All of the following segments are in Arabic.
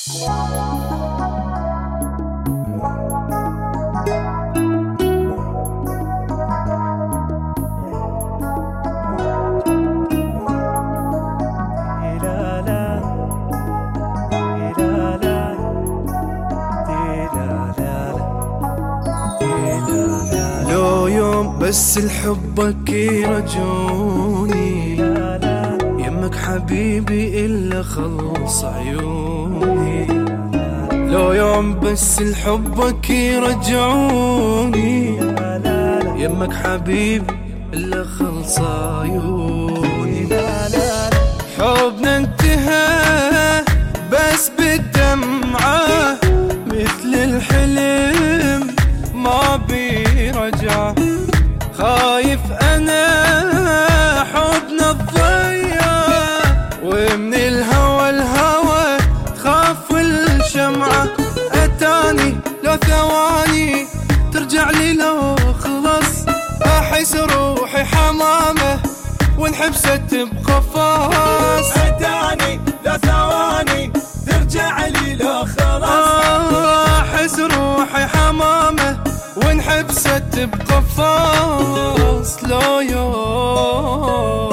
لو يوم بس لحبك يرجوني، يمك حبيبي إلا خلص عيوني. لو يوم بس لحبك يرجعوني، يمك حبيبي إلا خلص عيوني. حبنا انتهى بس بالدمعة، مثل الحلم ما بيرجع. خايف أنا حبنا الضيع، ومن الهوى تخاف الشمعة. أتاني لو ثواني ترجع لي، لو خلص أحس روحي حمامة وانحبست بقفاص. أتاني لو ثواني ترجع لي، لو خلاص أحس روحي حمامة وانحبست بقفاص. لو يوم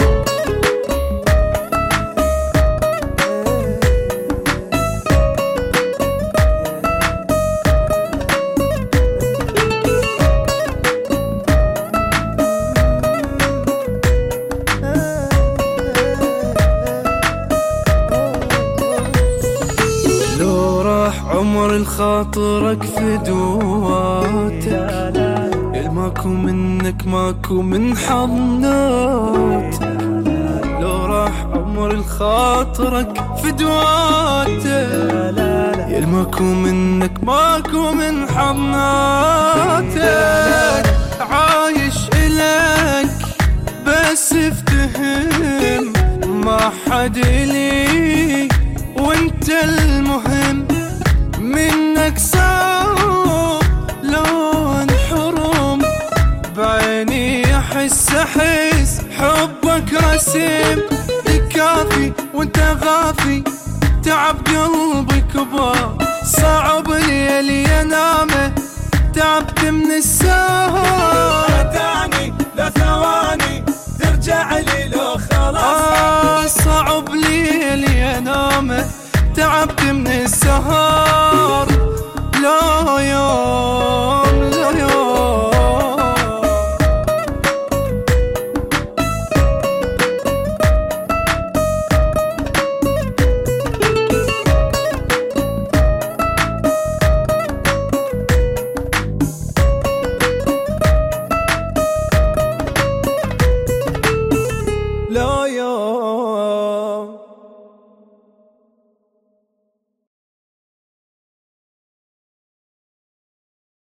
عمر الخاطرك فدواتك، الماكو منك ماكو من حضناتك. لو راح عمر الخاطرك فدواتك، الماكو منك ماكو من حضناتك. عايش إلك بس افتهم، ما حد لي وانت المهم. منك صار لون حرم، بعيني أحس حبك رسم. كافي وانت غافي، تعب قلبي كبار. صعب ليلي انامه، تعبت من السهر. أتاني لو ثواني ترجع لي، لو خلاص صعب ليلي انامه، تعبت من السهر. لا يوم